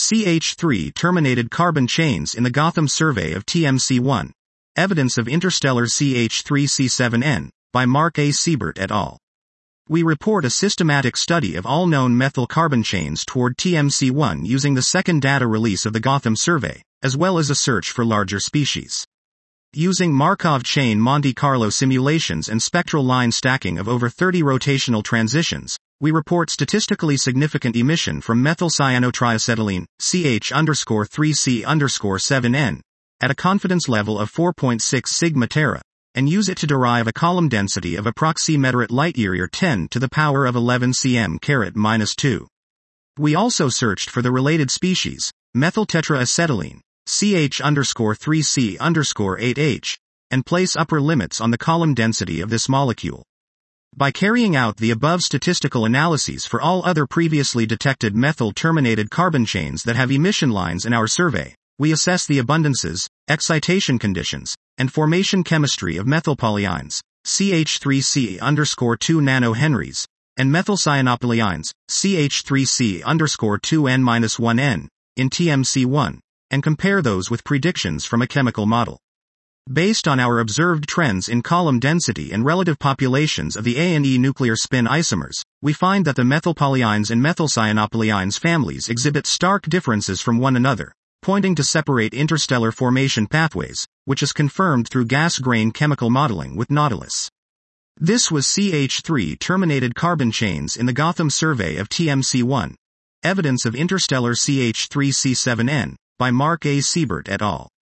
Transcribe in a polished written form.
CH3 terminated carbon chains in the Gotham survey of TMC1. Evidence of interstellar CH3C7N, by Mark A. Siebert et al. We report a systematic study of all known methyl carbon chains toward TMC1 using the second data release of the Gotham survey, as well as a search for larger species. Using Markov chain Monte Carlo simulations and spectral line stacking of over 30 rotational transitions, we report statistically significant emission from methylcyanotriacetylene, CH_3C_7N, at a confidence level of 4.6 sigma tera, and use it to derive a column density of approximately light-year 10 to the power of 11 cm-2. We also searched for the related species, methyltetraacetylene, CH_3C_8H, and place upper limits on the column density of this molecule. By carrying out the above statistical analyses for all other previously detected methyl-terminated carbon chains that have emission lines in our survey, we assess the abundances, excitation conditions, and formation chemistry of methylpolyines, CH3C_2 nanohenries, and methylcyanopolyines, CH3C_2N-1N, in TMC1, and compare those with predictions from a chemical model. Based on our observed trends in column density and relative populations of the A and E nuclear spin isomers, we find that the methylpolyines and methylcyanopolyines families exhibit stark differences from one another, pointing to separate interstellar formation pathways, which is confirmed through gas grain chemical modeling with Nautilus. This was CH3 terminated carbon chains in the Gotham survey of TMC1. Evidence of interstellar CH3C7N, by Mark A. Siebert et al.